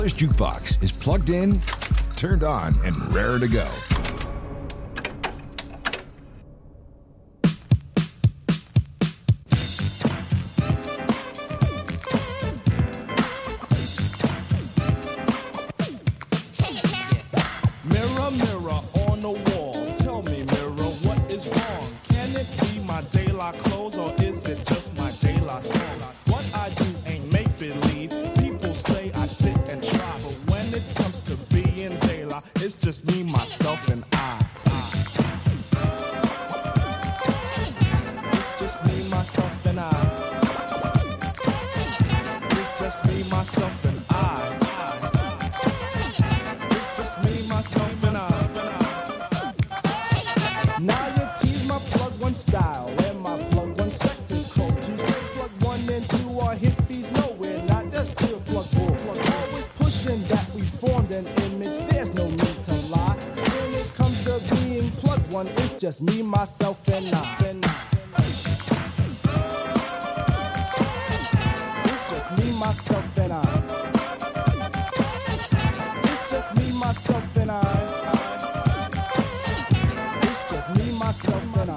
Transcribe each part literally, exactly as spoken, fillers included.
This jukebox is plugged in, turned on, and raring to go. Mirror, mirror on the wall, tell me, mirror, what is wrong? Can it be my daylight clothes, or is it just my daylight song? What I do ain't make believe. People say I sit and try, but when it comes to being daylight, it's just me, myself, and I. It's just me, myself, and I. It's just me, myself, and I. It's just me, myself, and I. Now you tease my plug one style and my plug one spectacle. You say plug one and two are hippies, nowhere, not that's pure plug bull. Always pushing that we formed an image, there's no need to lie. When it comes to being plug one, it's just me, myself, and I. It's just me, myself, and I. It's just me, myself, and I. It's just me, myself, and I.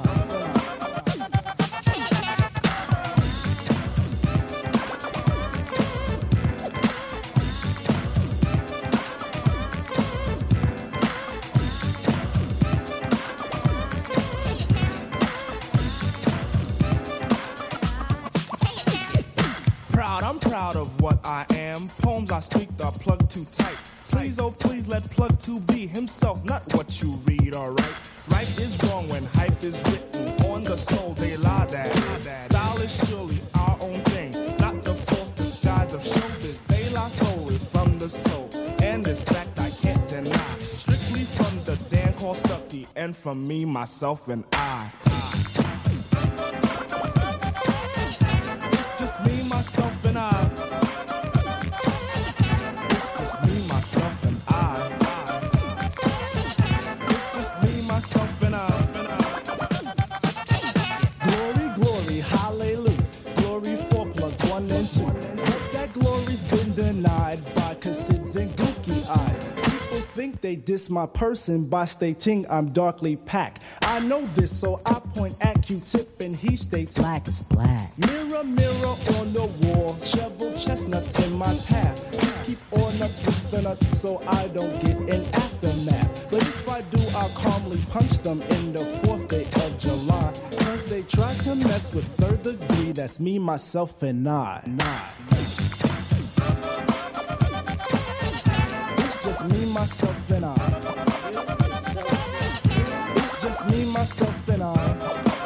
Proud, I'm proud of what I am. Poems I speak are plugged too tight. Please, oh please, let plug two be himself, not what you read, alright? Right is wrong when hype is written on the soul, they lie that. Style is surely our own thing, not the false disguise of showbiz. They lie soul is from the soul, and this fact I can't deny. Strictly from the Dan called Stucky, and from me, myself, and I. It's just me, myself, and I. It's just me, myself, and I. It's just me, myself, and I. Glory, glory, hallelujah. Glory for plug one and two. But that glory's been denied by cassids and gookie eyes. People think they diss my person by stating I'm darkly packed. I know this, so I point at Q-tip and he states black is black. Mirror, mirror on the wall, shovel chestnuts in my path. Just keep all nuts with the nuts so I don't get an aftermath. But if I do, I'll calmly punch them in the fourth day of July. Cause they try to mess with third degree, that's me, myself, and I. Nah. It's just me, myself, and I. It's just me, myself, and I.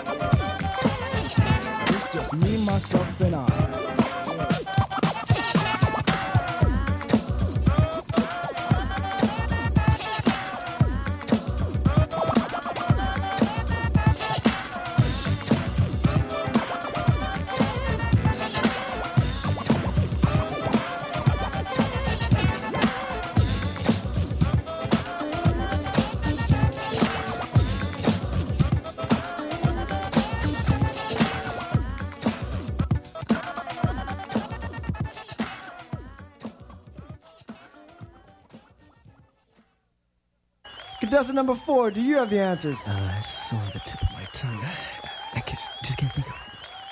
It's just me, myself, and I. Contestant number four, do you have the answers? Uh, it's on the tip of my tongue. I can't, just can't think of it.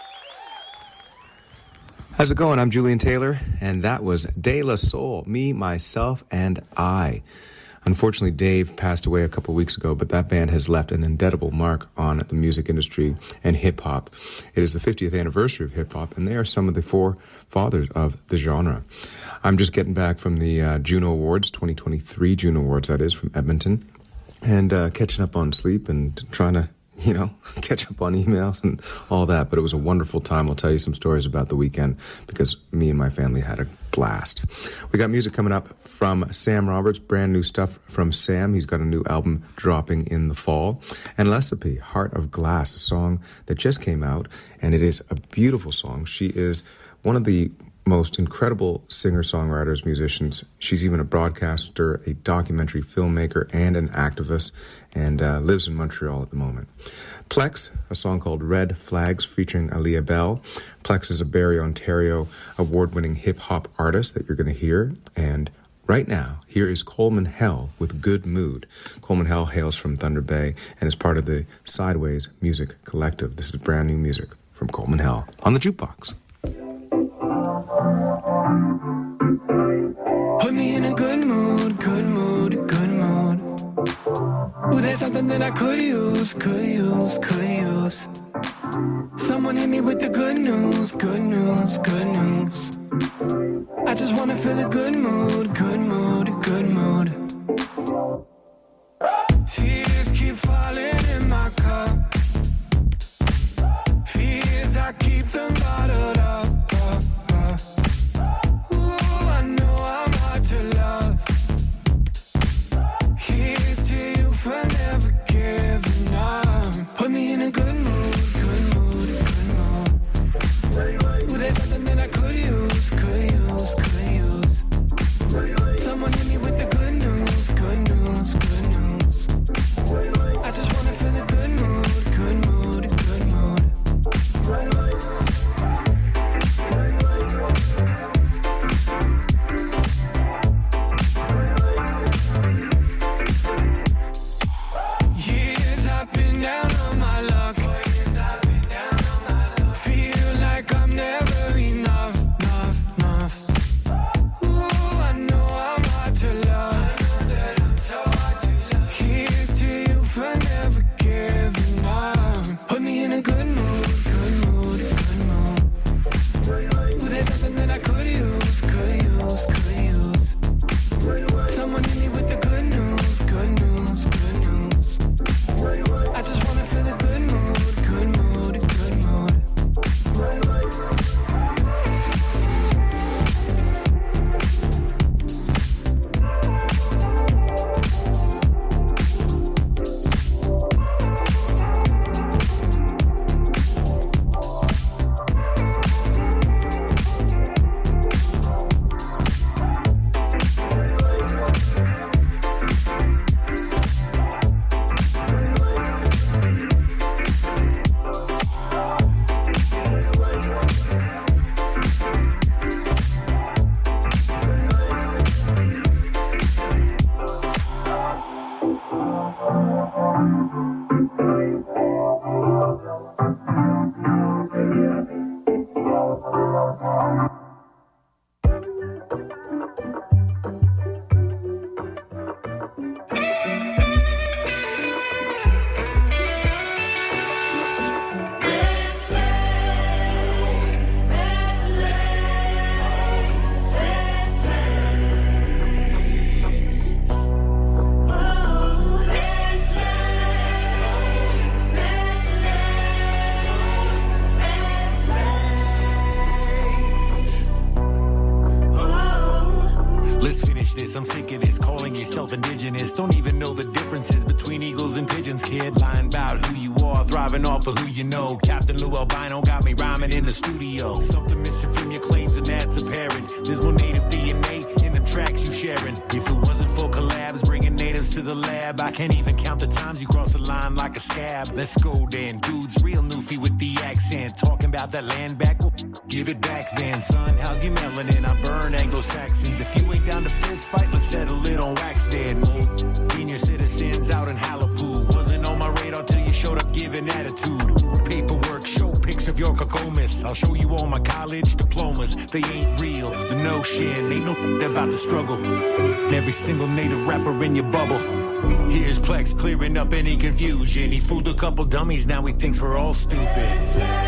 How's it going? I'm Julian Taylor, and that was De La Soul, Me, Myself, and I. Unfortunately, Dave passed away a couple weeks ago, but that band has left an indelible mark on the music industry and hip-hop. It is the fiftieth anniversary of hip-hop, and they are some of the forefathers of the genre. I'm just getting back from the uh, Juno Awards, twenty twenty-three Juno Awards, that is, from Edmonton, and uh, catching up on sleep and trying to, you know, catch up on emails and all that. But it was a wonderful time. I'll tell you some stories about the weekend because me and my family had a blast. We got music coming up from Sam Roberts, brand new stuff from Sam. He's got a new album dropping in the fall. And Lecipe, Heart of Glass, a song that just came out, and it is a beautiful song. She is one of the most incredible singer-songwriters, musicians. She's even a broadcaster, a documentary filmmaker, and an activist, and uh, lives in Montreal at the moment. Plex, a song called Red Flags featuring Aaliyah Bell. Plex is a Barrie, Ontario award-winning hip-hop artist that you're going to hear, and Right now, here is Coleman Hell with Good Mood. Coleman Hell hails from Thunder Bay and is part of the Sideways Music Collective. This is brand new music from Coleman Hell on the Jukebox. Put me in a good mood, good mood, good mood. Ooh, there's something that I could use, could use, could use. Someone hit me with the good news, good news, good news. I just wanna feel a good mood, good mood, good mood. Tears keep falling in my cup. Fears, I keep them bottled up. Uh, uh. Ooh, I know I'm hard to love. Here's to you for never giving up. Put me in a good mood, good mood, good mood. Ooh, there's something that I could use, could use, could use. Someone hit me with the good news, good news, good news. I just wanna feel a good mood, good mood, good mood. Years I've been down on my luck. Feel like I'm never enough, enough, enough. Ooh, I know I'm hard to love. Here's to you for never giving up. Put me in a good mood, good mood, good mood. Ooh, there's something that I could use, could use, could use. Someone hit me with the good news, good news, good news. I just wanna feel a good mood, good mood, good mood. I'm sick of this, calling yourself indigenous. Don't even know the differences between eagles and pigeons, kid. Lying about who you are, thriving off of who you know. Captain Lou Albino got me rhyming in the studio. Something missing from your claims and that's apparent. There's more native D N A in the tracks you sharing. If it wasn't for collabs bringing natives to the lab, I can't even count the times you cross the line like a scab. Let's go then, dudes, real newfie with the accent. Talking about that land back, well, give it back then, son. How's your melanin? I burn Anglo-Saxons. If you ain't down to fist fight, let's settle it on wax then. Senior citizens out in Halapu. Wasn't on my radar till you showed up giving attitude. Paperwork, show pics of your cocomas. I'll show you all my college diplomas. They ain't real, the notion. Ain't no about the struggle. Every single native rapper in your bubble. Here's Plex clearing up any confusion. He fooled a couple dummies, now he thinks we're all stupid.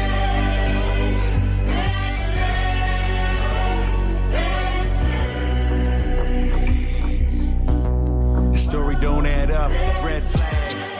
Story don't add up, it's red flags.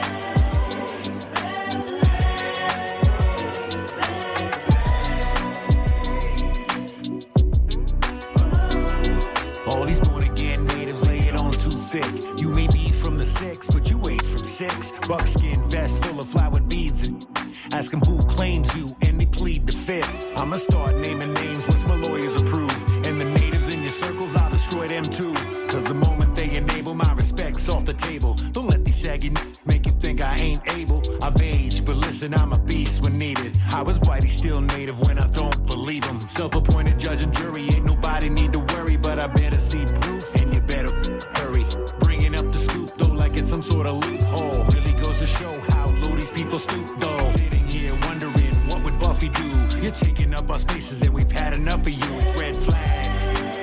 All these born again natives lay it on too thick. You may be from the six, but you ain't from six. Buckskin vest full of flowered beads and ask them who claims you and they plead the fifth. I'ma start naming names once my lawyers approve. And the natives in your circles, I'll destroy them too. Cause the moment they enable my respects off the table. Don't let these saggy n- make you think I ain't able. I've aged, but listen, I'm a beast when needed. I was whitey, still native when I don't believe him. Self-appointed judge and jury, ain't nobody need to worry, but I better see proof, and you better hurry. Bringing up the scoop, though, like it's some sort of loophole. Really goes to show how low these people stoop, though. Sitting here wondering, what would Buffy do? You're taking up our spaces, and we've had enough of you. It's red flags.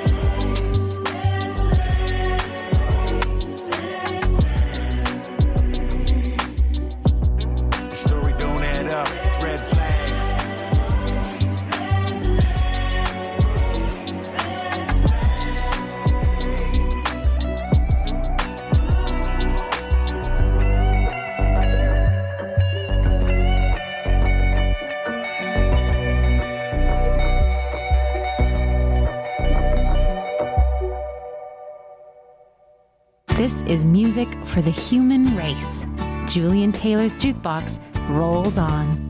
The story don't add up. It's red flags. This is music for the human race. Julian Taylor's Jukebox rolls on.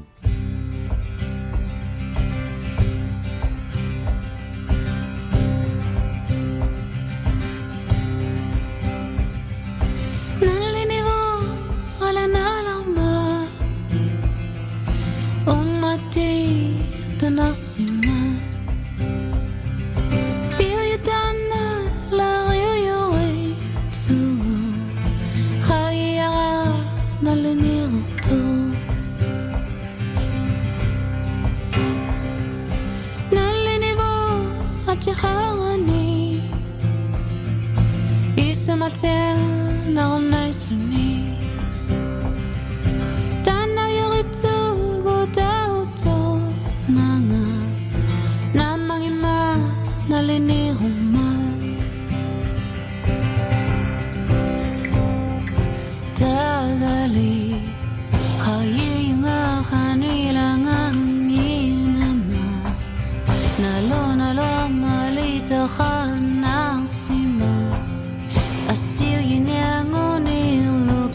Asir yine ngone lo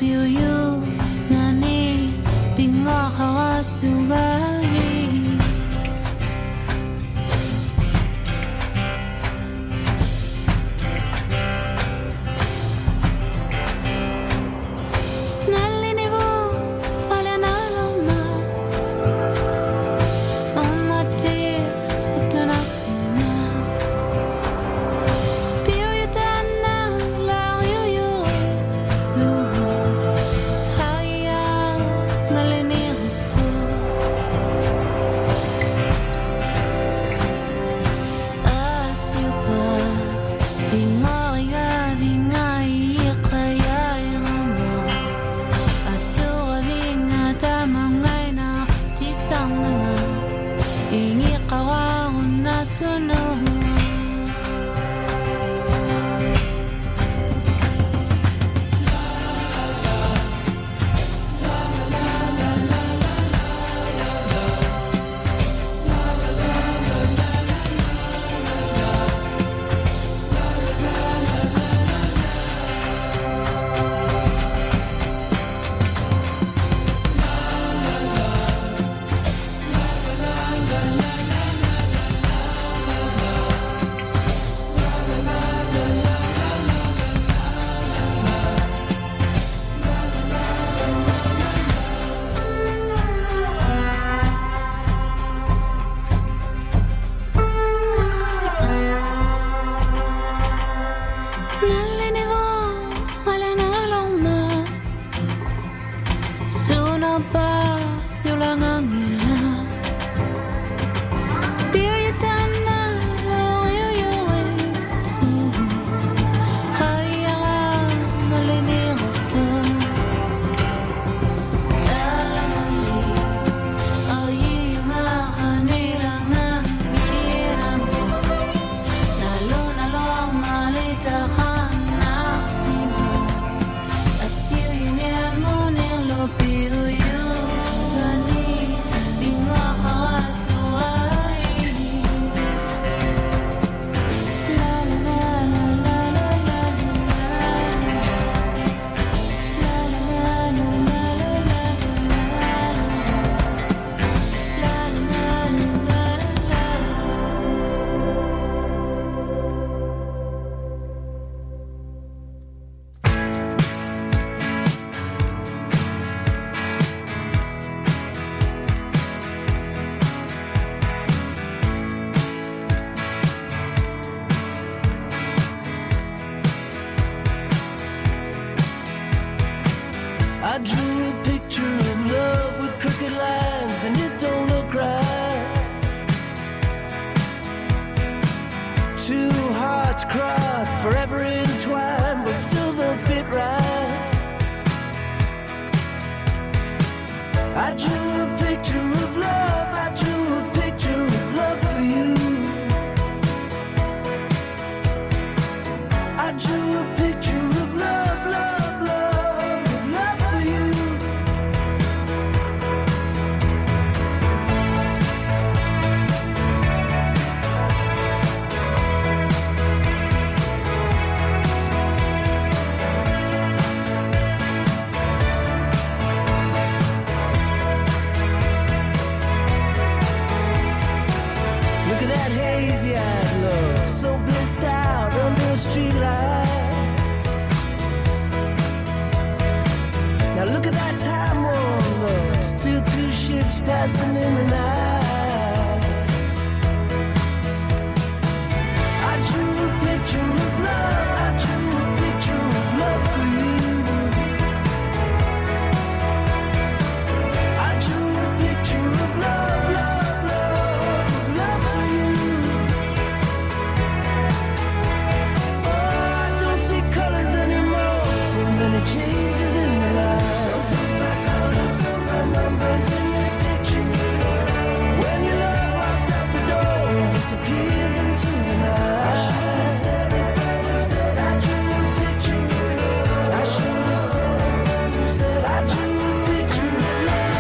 the changes in my life. So put my colors on my numbers in this picture. When your love walks out the door and disappears into the night. I should have said it, but instead I drew a picture. I should have said it, but instead I drew a picture of love.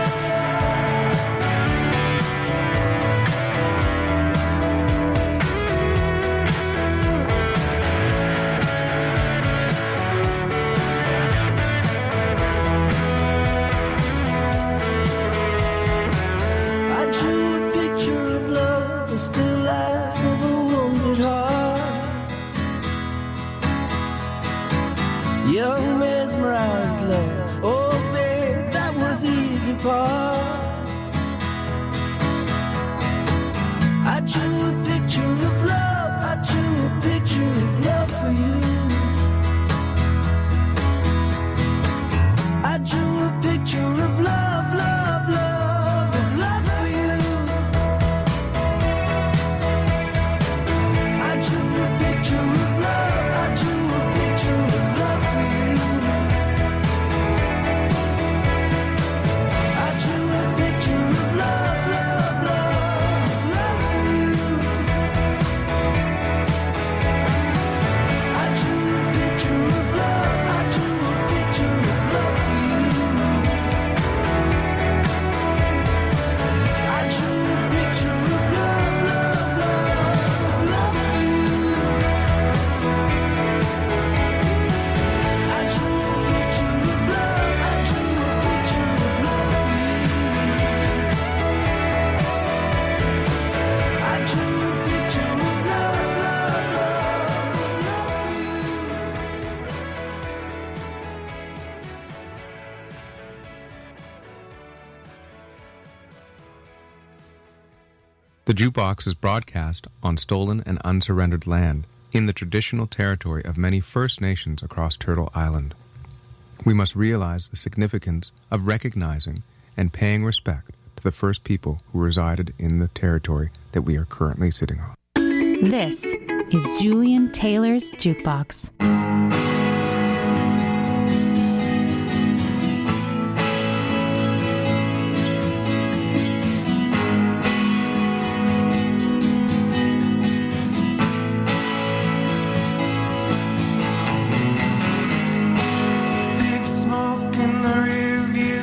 I drew a picture of love, a still life of a wounded heart. Young mesmerized love, oh babe, that was easy part. I drew a picture of love, I drew a picture of love for you. I drew a picture of love, love, love, of love for you. I drew a picture of love, I drew a picture of love for you. I drew a picture of love, love, love, of love for you. I drew a picture of love, I drew a picture of love for you. I drew a picture of love, love, love, of love for you. I drew a picture of love, I drew a picture of love for you. I drew a picture of love, love, love, of love for you. The Jukebox is broadcast on stolen and unsurrendered land in the traditional territory of many First Nations across Turtle Island. We must realize the significance of recognizing and paying respect to the first people who resided in the territory that we are currently sitting on. This is Julian Taylor's Jukebox. Big smoke in the rear view.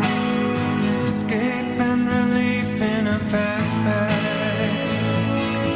Escape and relief in a backpack.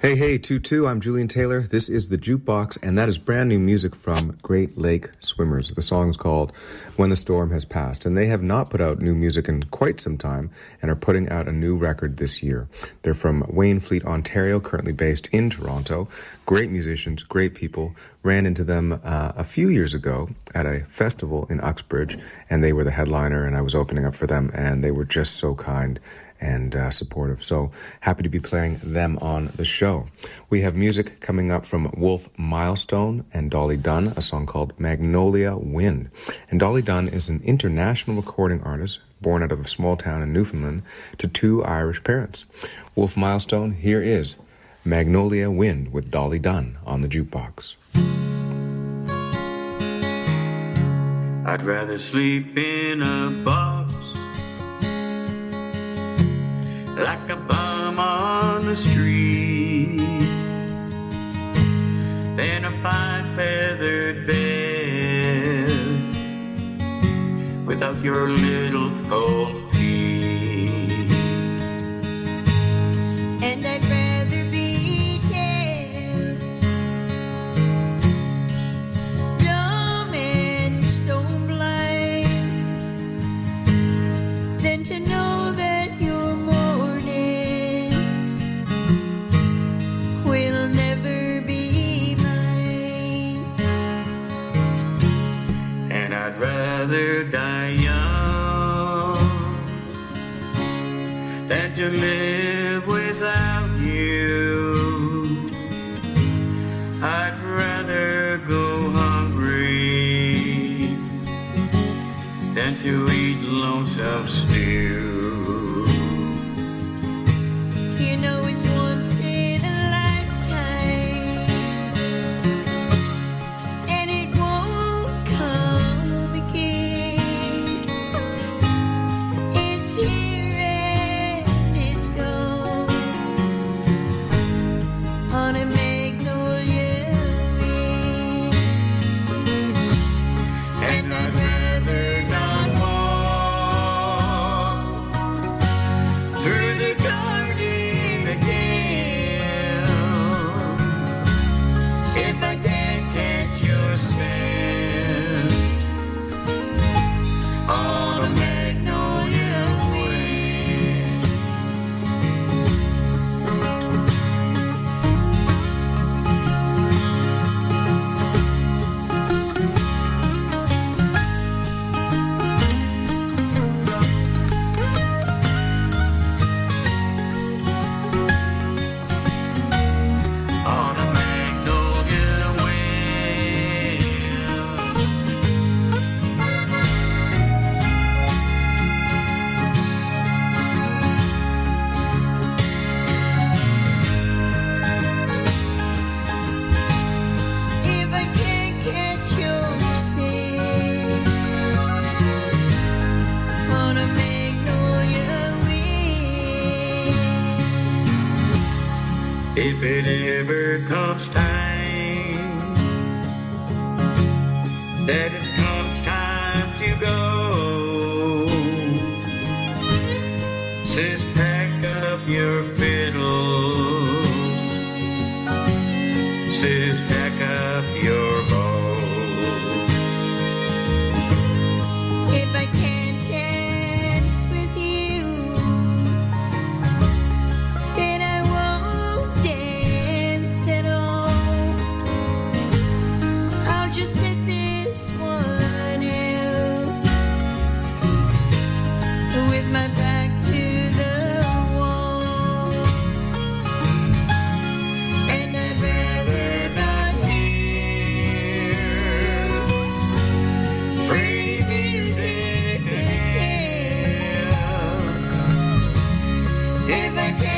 Hey, hey, two two, I'm Julian Taylor. This is The Jukebox, and that is brand new music from Great Lake Swimmers. The song is called When the Storm Has Passed, and they have not put out new music in quite some time and are putting out a new record this year. They're from Waynfleet, Ontario, currently based in Toronto. Great musicians, great people. Ran into them uh, a few years ago at a festival in Uxbridge, and they were the headliner, and I was opening up for them, and they were just so kind and uh, supportive. So happy to be playing them on the show. We have music coming up from Wolf Milestone and Dolly Dunn, a song called Magnolia Wind. And Dolly Dunn is an international recording artist born out of a small town in Newfoundland to two Irish parents. Wolf Milestone, here is Magnolia Wind with Dolly Dunn on the Jukebox. I'd rather sleep in a box like a bum on the street than a fine feathered bed without your little cold feet. And I'd rather be deaf, dumb and stone blind than to know that your mornings will never be mine. And I'd rather die young than to live without you. I'd rather go hungry than to eat lonesome stew. You know it's once in a lifetime, and it won't come again. It's here and it's gone on a magnolia wind. And I'd rather not walk through the garden again if I can't catch your scent on a magnolia wind. On a magnolia wind. If I can't catch your scent on a magnolia wind. If it ever comes time that it comes time to go, sis, pack up your fiddles, sis, pack up your bows. If I can't dance with you, then I won't dance at all. I'll just sit this one out with my back to the wall. And I'd rather not hear pretty music again if I can't